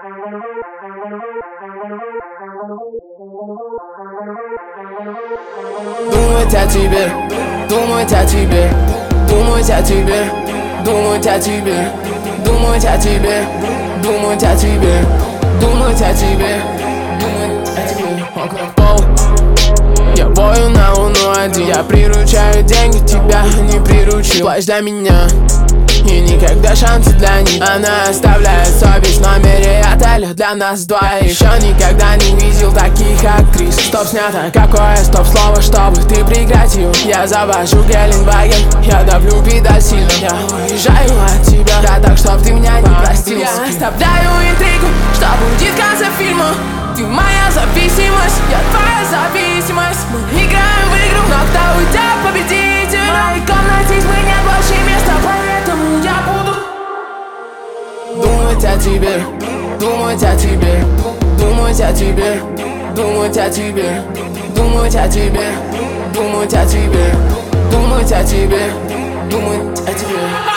Думать о тебе, думать о тебе, думать о тебе, думать о тебе, думать о тебе, думать о тебе, думать о тебе, думать о тебе. Пол. Я бою на луну один. Я приручаю деньги, тебя не приручил. Плащ для меня и никогда шансы для них. Она оставляет совесть в номере отеля для нас двоих. Еще никогда не видел таких актрис. Стоп снято, какое стоп-слово, чтобы ты прекратил. Я завожу Геленваген, я давлю педаль сильно. Я уезжаю от тебя, да так, чтоб ты меня не простил. Я оставляю интригу, что будет в конце фильма. Ты моя зависимость, я твоя зависимость. Мы играем в игру, но кто уйдет победитель? В моей комнате тьмы нет больше места, поэтому я буду думать о тебе, думать о тебе, думать о тебе, думать о тебе, думать о тебе, думать о тебе, думать о тебе, думать о тебе.